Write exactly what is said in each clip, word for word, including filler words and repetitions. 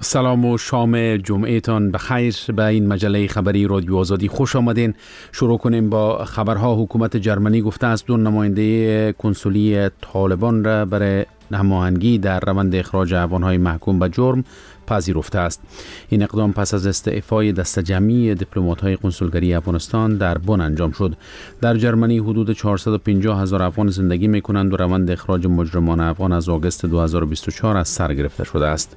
سلام و شام جمعهتان بخیر. به این مجله خبری رادیو آزادی خوش آمدین. شروع کنیم با خبرها. حکومت جرمنی گفته است دو نماینده کنسولی طالبان را برای هماهنگی در روند اخراج افغان‌های محکوم به جرم پذیرفته است. این اقدام پس از استعفای دسته جمعی دیپلمات‌های کنسولگری افغانستان در بن انجام شد. در جرمنی حدود چهارصد و پنجاه هزار افغان زندگی می‌کنند و روند اخراج مجرمان افغان از آگوست دو هزار و بیست و چهار از سر گرفته شده است.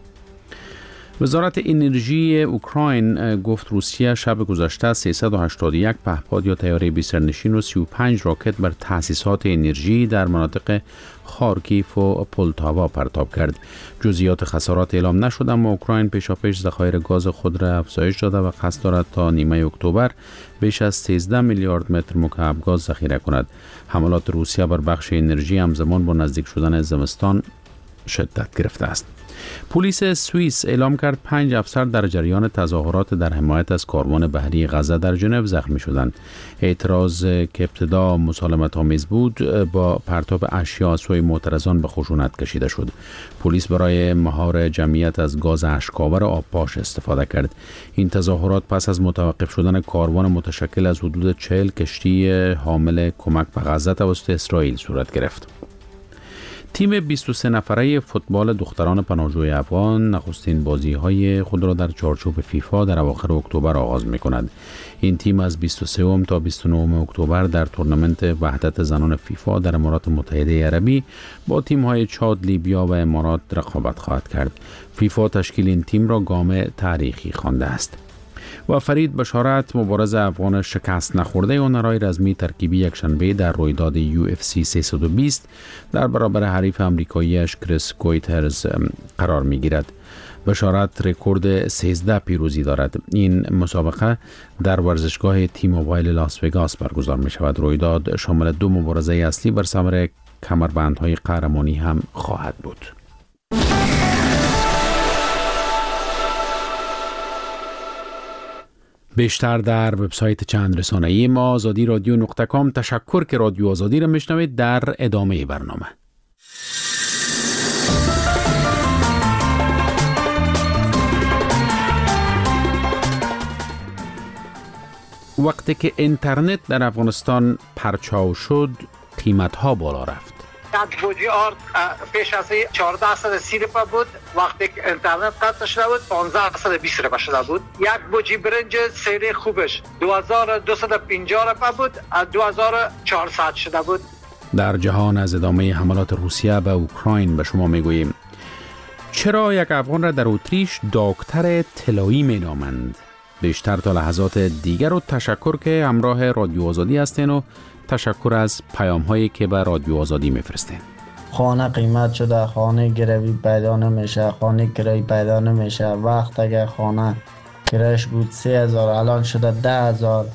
وزارت انرژی اوکراین گفت روسیه شب گذشته سیصد و هشتاد و یک پهپاد یا طیاره بی سرنشین و سی و پنج راکت بر تأسیسات انرژی در مناطق خارکیف و پولتاوا پرتاب کرد. جزئیات خسارات اعلام نشد، اما اوکراین پیشاپیش ذخایر گاز خود را افزایش داده و قصد دارد تا نیمه اکتبر بیش از سیزده میلیارد متر مکعب گاز ذخیره کند. حملات روسیه بر بخش انرژی همزمان با نزدیک شدن زمستان شدت گرفته است. پلیس سوئیس اعلام کرد پنج افسر در جریان تظاهرات در حمایت از کاروان بحری غزه در ژنو زخمی شدند. اعتراض که ابتدا مسالمت آمیز بود با پرتاب اشیا سوی معترضان به خشونت کشیده شد. پلیس برای مهار جمعیت از گاز اشک‌آور آب پاش استفاده کرد. این تظاهرات پس از متوقف شدن کاروان متشکل از حدود چهل کشتی حامل کمک به غزه توسط اسرائیل صورت گرفت. تیم بیست و سه نفره فوتبال دختران پناهجوی افغان نخستین بازی‌های خود را در چارچوب فیفا در اواخر اکتبر آغاز می‌کند. این تیم از بیست و سه تا بیست و نه اکتبر در تورنمنت وحدت زنان فیفا در امارات متحده عربی با تیم‌های چاد، لیبیا و امارات رقابت خواهد کرد. فیفا تشکیل این تیم را گام تاریخی خوانده است. و فرید بشارت، مبارز افغان شکست نخورده هنرهای رزمی ترکیبی یکشنبه در رویداد یو اف سی سیصد و بیست در برابر حریف امریکاییش کریس کویترز قرار می گیرد. بشارت رکورد سیزده پیروزی دارد. این مسابقه در ورزشگاه تی موبایل لاس وگاس برگزار می شود. رویداد شامل دو مبارزه اصلی بر ثمر کمربندهای قهرمانی هم خواهد بود. بیشتر در وبسایت چند رسانه‌ای ما آزادی رادیو نقطه کام. تشکر که رادیو آزادی را میشنوید. در ادامه برنامه وقتی که اینترنت در افغانستان پرچاو شد، قیمت‌ها بالا رفت. یک بوجی آرد پیش از چهارده صد و سی روپیه بود، وقتی که اینترنت قطع شده بود پانزده صد و بیست روپیه شده بود. یک بوجی برنج سری خوبش دو هزار و دویست و پنجاه روپیه بود، دو هزار و چهارصد شده بود. در جهان از ادامه حملات روسیه به اوکراین به شما میگوییم. چرا یک افغان را در اتریش دکتر طلایی مینامند؟ بیشتر تا لحظات دیگر و تشکر که همراه رادیو آزادی هستین و تشکر از پیام هایی که به رادیو آزادی میفرستین. خانه قیمت شده، خانه گروی پیدا نمیشه، خانه کرایه پیدا نمیشه. وقت اگر خانه کرایش بود سه هزار الان شده ده هزار.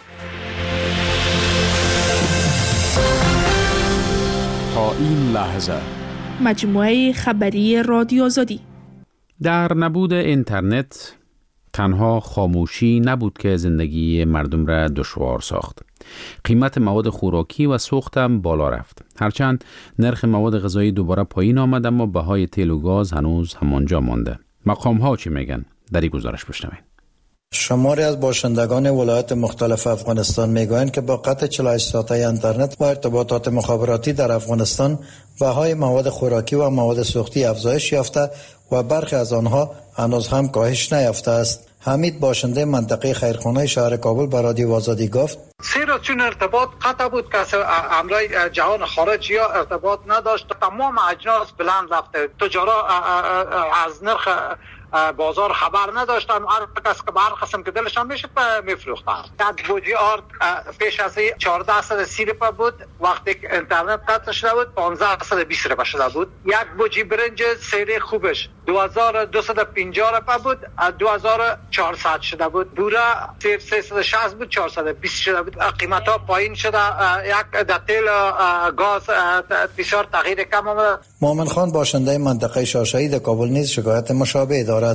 تا این لحظه مجموعه خبری رادیو آزادی. در نبود اینترنت تنها خاموشی نبود که زندگی مردم را دشوار ساخت. قیمت مواد خوراکی و سوخت هم بالا رفت. هرچند نرخ مواد غذایی دوباره پایین آمد، اما بهای تیل و گاز هنوز همانجا مانده. مقام ها چی میگن؟ در این گزارش بشنوین. شماری از باشندگان ولایات مختلف افغانستان میگویند که با قطع چهل و هشت ساعته اینترنت و ارتباطات مخابراتی در افغانستان بهای مواد خوراکی و مواد سوختی افزایش یافته و برخی از آنها هنوز هم کاهش نیافته است. حمید باشنده منطقه خیرخانه شهر کابل به رادیو آزادی گفت: زیرا چون ارتباط قطع بود که امرای جهان خارج یا ارتباط نداشت، تمام اجناس بلند رفته. تجارا از نرخ بازار خبر نداشتن، هر کس که هر قسم که دلشان میشه میفروختن. یک بوجی آرد پیش از چهارده صد و سی روپیه بود، وقتی که اینترنت قطع شده بود پانزده صد و بیست روپیه شده بود. یک بوجی برنج سری خوبش دو هزار و دویست و پنجاه روپیه بود، دو هزار و چهارصد شده بود. بوره سیصد و شصت بود، چهارصد و بیست شده بود. قیمت ها پایین شده. یک در تیل گاز بسیار تغییر کم آمده. مومن خان باشنده منطقه شاشه‌ای در کابل نیز شکایت مشابه دارد.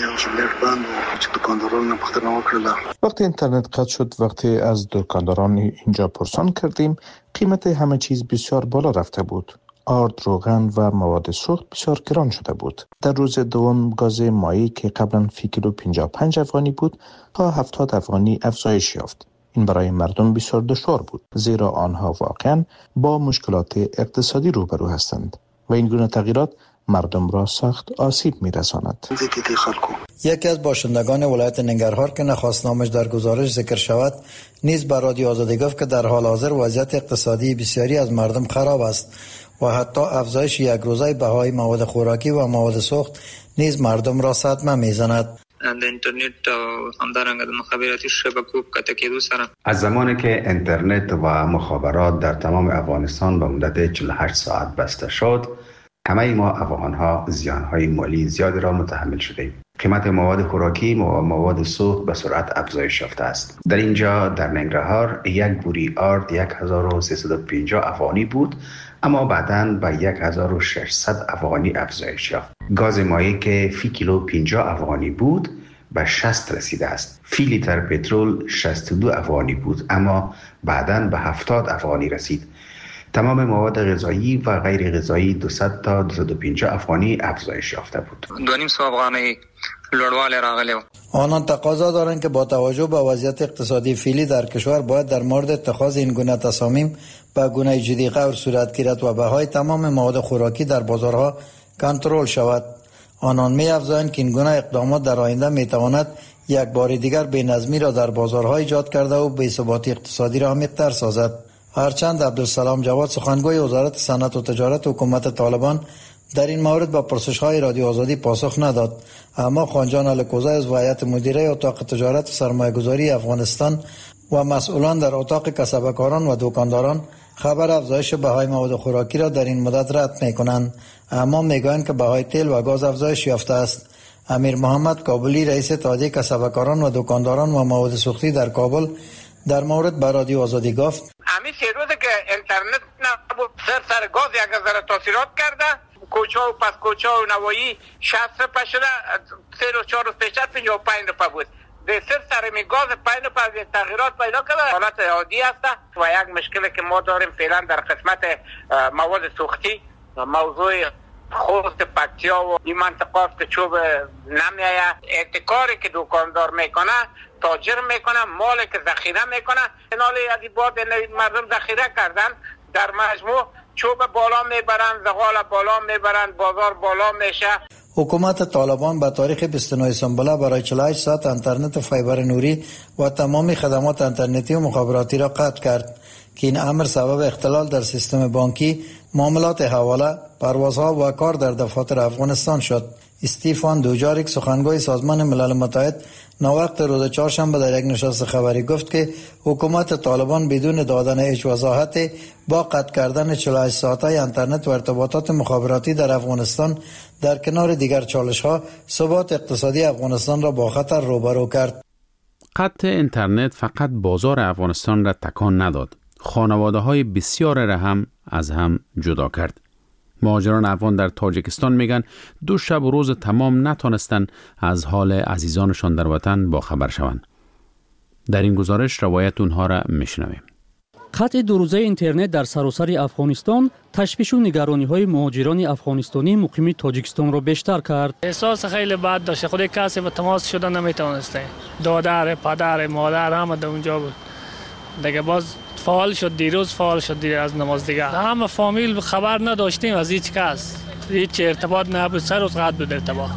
وقتی اینترنت قطع شد، وقتی از دکانداران اینجا پرسان کردیم، قیمت همه چیز بسیار بالا رفته بود. آرد، روغن و مواد سوخت بسیار گران شده بود. در روز دوم گاز مایع که قبلا فی کیلو پنجاه و پنج افغانی بود تا هفتاد افغانی افزایش یافت. این برای مردم بسیار دشوار بود، زیرا آنها واقعا با مشکلات اقتصادی روبرو هستند و این گونه تغییرات مردم را سخت آسیب می‌رساند. یکی از باشندگان ولایت ننگرهار که نخواست نامش در گزارش ذکر شود نیز بر رادیو آزادی گفت که در حال حاضر وضعیت اقتصادی بسیاری از مردم خراب است و حتی افزایش یک روزه بهای مواد خوراکی و مواد سوخت نیز مردم را صدمه می‌زند. د اینترنت او همدارنګه د مخابراتي شبکو کته کېدو سره از زمانی که اینترنت و مخابرات در تمام افغانستان به مدت چهل و هشت ساعت بسته شد، همه ما افغان‌ها زیان‌های مالی زیادی را متحمل شدیم. قیمت مواد خوراکی و مواد سوخت به سرعت افزایش یافته است. در اینجا در ننگرهار یک بوری آرد یک هزار و سیصد و پنجاه افغانی بود، اما بعداً به یک هزار و ششصد افغانی افزایش یافت. گاز مایع که فی کیلو پنجاه افغانی بود به شصت رسیده است. فی لیتر پترول شصت و دو افغانی بود، اما بعداً به هفتاد افغانی رسید. تمام مواد غذایی و غیر غذایی دویست تا دویست و پنجاه افغانی افزایش یافته بود. دو نیم سو افغانی لوړوالی راغلی و. آنان تقاضا دارند که با توجه به وضعیت اقتصادی فعلی در کشور باید در مورد اتخاذ این گونه تصامیم به گونه جدی غور صورت گیرد و بهای تمام مواد خوراکی در بازارها کنترل شود. آنان می افزایند که این گونه اقدامات در آینده می تواند یک بار دیگر بی‌نظمی را در بازارها ایجاد کرده و بی‌ثباتی اقتصادی را عمیق‌تر سازد. هرچند عبدالسلام جواد سخنگوی وزارت صنعت و تجارت حکومت طالبان در این مورد با پرسش‌های رادیو آزادی پاسخ نداد، اما خانجان الکوزی از هیئت مدیره اتاق تجارت و سرمایه‌گذاری افغانستان و مسئولان در اتاق کسبکاران و دکانداران خبر افزایش بهای مواد خوراکی را در این مدت رد می‌کنند، اما می‌گویند که بهای تیل و گاز افزایش یافته است. امیر محمد کابلی رئیس اتحادیه کسبکاران و دکانداران و مواد سوختی در کابل در مورد با رادیو آزادی گفت: همین سه روزه که اینترنت نبود سر سر گاز یک ذره تاثیرات کرده، کوچه و پس کوچه و نوایی شصت روپه شده، سه روز چهار روز پیشتر پنجاه و پنج روپه بود. به سر سر می گاز پنج روپه تغییرات پیدا کرده، حالت عادی است. و یک مشکلی که ما داریم فعلا در قسمت مواد سوختی، موضوع خوست پکتیا و این منطقه است که چوب نمیایه. احتکاری که دکاندار میکنه، تاجر میکنه، مالی که ذخیره میکنه، اینالی از باد مردم ذخیره کردن، در مجموع چوب بالا میبرن، زغال بالا میبرن، بازار بالا میشه. حکومت طالبان به تاریخ بیست و نه سامبله برای چهل و هشت ساعت اینترنت و فایبر نوری و تمامی خدمات اینترنتی و مخابراتی را قطع کرد که این امر سبب اختلال در سیستم بانکی، معاملات حواله، پروازها و کار در دفاتر افغانستان شد. استیفان دوجاریک سخنگوی سازمان ملل متحد نوقت روز چهارشنبه در یک نشست خبری گفت که حکومت طالبان بدون دادن هیچ وضاحت با قطع کردن چهل و هشت ساعته اینترنت و ارتباطات مخابراتی در افغانستان در کنار دیگر چالش‌ها ثبات اقتصادی افغانستان را با خطر روبرو کرد. قطع اینترنت فقط بازار افغانستان را تکان نداد، خانواده‌های بسیار را هم از هم جدا کرد. مهاجران افغان در تاجیکستان میگن دو شب و روز تمام نتونستن از حال عزیزانشان در وطن با خبر شوند. در این گزارش روایت اونها را میشنویم. قطع دو روزه اینترنت در سراسر افغانستان تشویش و نگرانی‌های مهاجران افغانستانی مقیم تاجیکستان را بیشتر کرد. احساس خیلی بد داشت، خود کسی به تماس شدن نمیتونسته. دادر، پدر، مادر همه در اونجا بود. دیگه باز فعال شد، دیروز فعال شد دیگه از نماز دیگه. همه فامیل خبر نداشتیم از هیچ کس. هیچ ارتباط نبود، سر روز قطع بود ارتباط.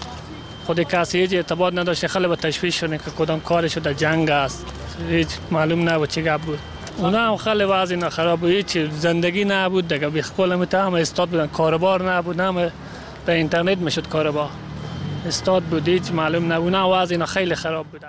خود کسی هیچ ارتباط نداشت، خیلی به تشویش شدن که کدام کارش در جنگ است. هیچ معلوم نبود چه گپ بود. اونا هم خیلی وضعیت خراب بود، هیچ زندگی نبود دیگه. بیخپل میتونم استاد بودن، کاربار نبود، هم در اینترنت میشد کاربار. استاد بود، هیچ معلوم نبود، وضعیت خیلی خراب بود.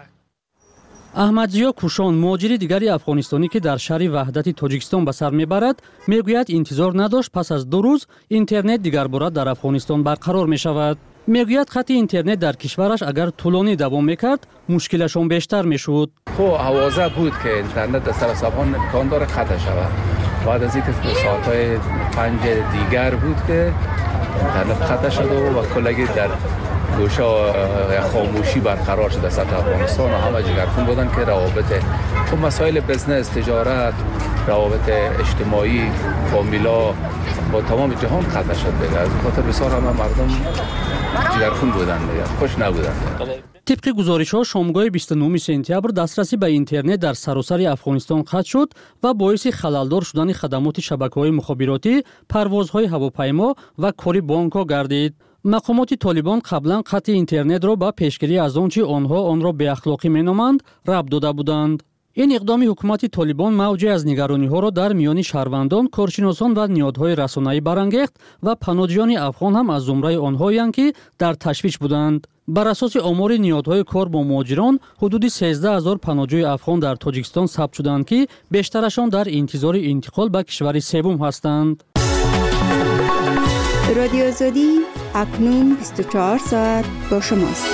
احمدزیا کوشان مهاجر دیگری افغانستانی که در شهر وحدت تاجیکستان به سر میبرد میگوید انتظار نداشت پس از دو روز اینترنت دیگر باره در افغانستان برقرار می شود. میگوید خط اینترنت در کشورش اگر طولانی دوام میکرد مشکلشون بیشتر میشد. خب حوازه بود که اینترنت در سر افغان امکان داره قطع شود. بعد از اینکه ساعت‌های پنج دیگر بود که اینترنت قطع شد و کلگی در گوشه خاموشی برقرار شده سطح افغانستان و همه جگرخون بودن که روابط و مسائل بزنس، تجارت روابط اجتماعی فامیلا با تمام جهان قطع شد دیگه. از خاطر بسیار همه مردم جگرخون بودن دیگه، خوش نبودن. طبق گزارش‌ها شامگاه بیست و نهم سپتامبر دسترسی به اینترنت در سراسر افغانستان قطع شد و باعث خللدار شدن خدمات شبکه‌های مخابراتی، پروازهای هواپیما و کاری بانک‌ها گردید. مقامات طالبان قبلا قطع اینترنت را با پیشگیری از آنچه آنها آن را بی اخلاقی مینامند ربط داده بودند. این اقدام حکومت طالبان موجی از نگرانی‌ها را در میان شهروندان، کارشناسان و نهادهای رسانه‌ای برانگیخت و پناهجویان افغان هم از زمره آنهایند که در تشویش بودند. بر اساس آمار نهادهای کار با مهاجران، حدود سیزده هزار پناهجوی افغان در تاجیکستان ثبت شدند که بیشترشان در انتظار انتقال به کشور سوم هستند. رادیو آزادی اکنون بیست و چهار ساعت با شماست.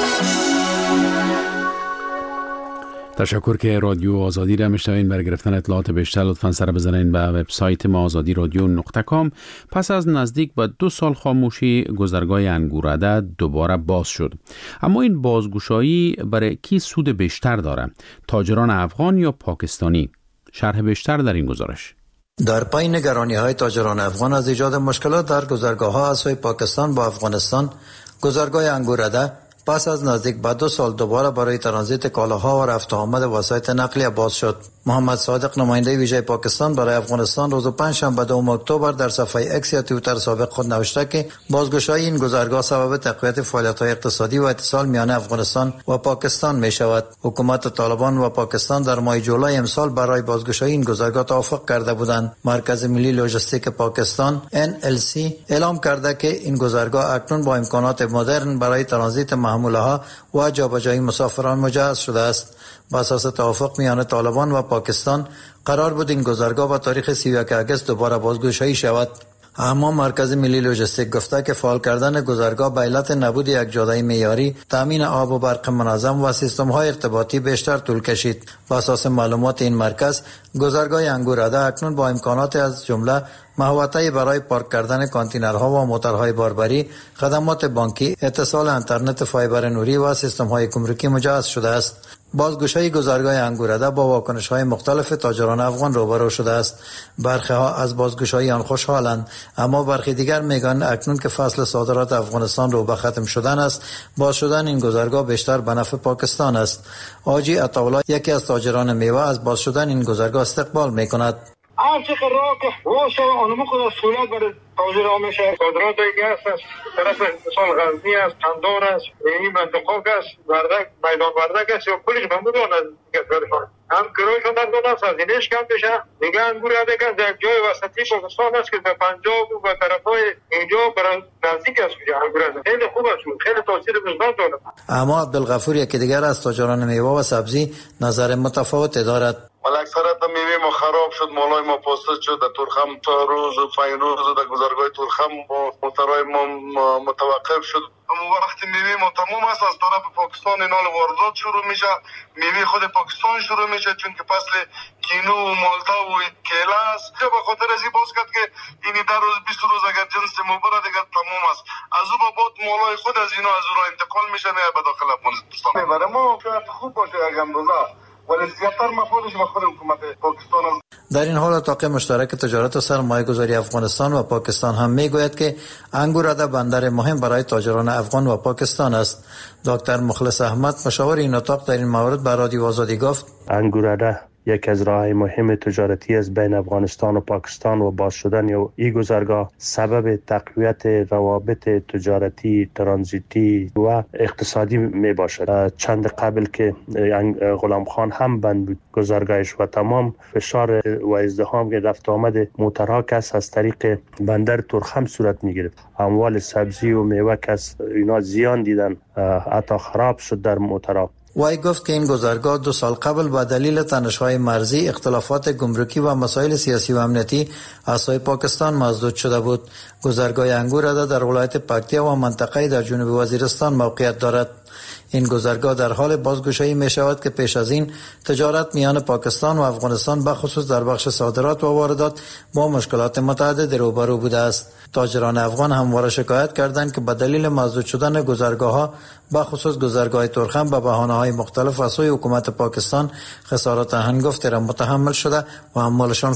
تشکر که رادیو آزادی را میشنوین. برای گرفتن اطلاعات بیشتر لطفاً سر بزنین به وبسایت ما آزادی رادیو نقطه کام. پس از نزدیک به دو سال خاموشی گذرگاه انگورده دوباره باز شد. اما این بازگشایی برای کی سود بیشتر داره؟ تاجران افغان یا پاکستانی؟ شرح بیشتر در این گزارش. در پای نگرانی های تاجران افغان از ایجاد مشکلات در گذرگاه ها از سوی پاکستان با افغانستان، گذرگاه انگورده پس از نزدیک به دو سال دوباره برای ترانزیت کالاها و رفت و آمد وسایط نقلیه باز شد. محمد صادق نماینده ویژه پاکستان برای افغانستان روز پنجشنبه دوم اکتبر در صفحه اکس یا توییتر سابق خود نوشته که بازگشایی این گذرگاه سبب تقویت فعالیت‌های اقتصادی و اتصال میان افغانستان و پاکستان می شود. حکومت طالبان و پاکستان در ماه جولای امسال برای بازگشایی این گذرگاه توافق کرده بودند. مرکز ملی لوجستیک پاکستان ان ال سی اعلام کرده که این گذرگاه اکنون با امکانات مدرن برای ترانزیت محموله‌ها و جابجایی مسافران مجهز شده است. با اساس توافق میان طالبان و پاکستان قرار بود این گذرگاه با تاریخ سی و یک اگست دوباره بازگشایی شود. اما مرکز ملی لوجستیک گفته که فعال کردن گذرگاه به علت نبود یک جاده معیاری، تامین آب و برق منظم و سیستم‌های ارتباطی بیشتر طول کشید. با اساس معلومات این مرکز، گذرگاه انگورده اکنون با امکانات از جمله محوطه‌ای برای پارک کردن کانتینرها و موترهای باربری، خدمات بانکی، اتصال اینترنت فایبر نوری و سیستم‌های گمرکی مجهز شده است. بازگشایی گذرگاه انگورده با واکنش‌های مختلف تاجران افغان روبرو شده است. برخی‌ها از بازگشایی آن خوشحالند، اما برخی دیگر میگن اکنون که فصل صادرات افغانستان رو به ختم شدن است، باز شدن این گذرگاه بیشتر به نفع پاکستان است. آجی عطاولا یکی از تاجران میوه از باز شدن این گذرگاه استقبال میکند. هر چه قرار که روش آنمو خود سهولت برای تاجر آمشه صادرات دیگه است، طرف مثال غزنی است، قندهار است، این منطقه است، وردک، میدان وردک است یا کلیش بمودان از کشورشان هم گروهشان در دو نفس از اینش کم بشه. دیگه انگور یاده که در جای وسطی پاکستان است که به پنجاب و به طرفای اینجا برای نزدیک است. انگور خیلی خوب است، خیلی تاثیر مثبت داره. اما عبدالغفور یکی دیگر از تاجران میوه و سبزی نظر متفاوتی دارد. ولی اکثرت میوه ما خراب شد، مالای ما پاستد شد. در تورخم تا روز و فینروز و در گذرگاه تورخم با موترهای ما متوقف شد. اما وقتی میوه ما تمام است از طرف پاکستان اینال واردات شروع میشه، میوه خود پاکستان شروع میشه چون که فصل کینو و مالتا و کیله است. به خاطر از این باز کرد که این در روز بیست روز اگر جنس مبره دیگر تمام است، از او با بعد مالای خود از اینا از او را انتقال میشه میاد به داخل افغانستان. میبره ما شاید خوب باشه اگر اندازه ولی زیادتر مفادش به خود حکومت پاکستان است. در این حال اتاق مشترک تجارت و سرمایه گذاری افغانستان و پاکستان هم میگوید که انگورده بندر مهم برای تاجران افغان و پاکستان است. دکتر مخلص احمد مشاور این اتاق در این مورد به رادیو آزادی گفت انگورده یک از راه‌های مهم تجارتی است بین افغانستان و پاکستان و باز شدن این گذرگاه سبب تقویت روابط تجارتی، ترانزیتی و اقتصادی می باشد. چند قبل که غلام خان هم بند بود گذرگاهش و تمام فشار و ازدحام که رفت آمد موترها کس از طریق بندر تورخم صورت می گرفت. اموال سبزی و میوه کس اینا زیان دیدن، حتی خراب شد در موترها. وی گفت که این گذرگاه دو سال قبل به دلیل تنش‌های مرزی، اختلافات گمرکی و مسائل سیاسی و امنیتی از سوی پاکستان مسدود شده بود. گذرگاه انگورده در ولایت پکتیا و منطقه در جنوب وزیرستان موقعیت دارد. این گذرگاه در حال بازگشایی می شود که پیش از این تجارت میان پاکستان و افغانستان به خصوص در بخش صادرات و واردات با مشکلات متعدد روبرو بوده است. تاجران افغان همواره شکایت کردند که به دلیل مسدود شدن گذرگاه‌ها به خصوص گذرگاه تورخم به بهانه‌های مختلف از سوی حکومت پاکستان خسارات هنگفتی را متحمل شده و اموالشان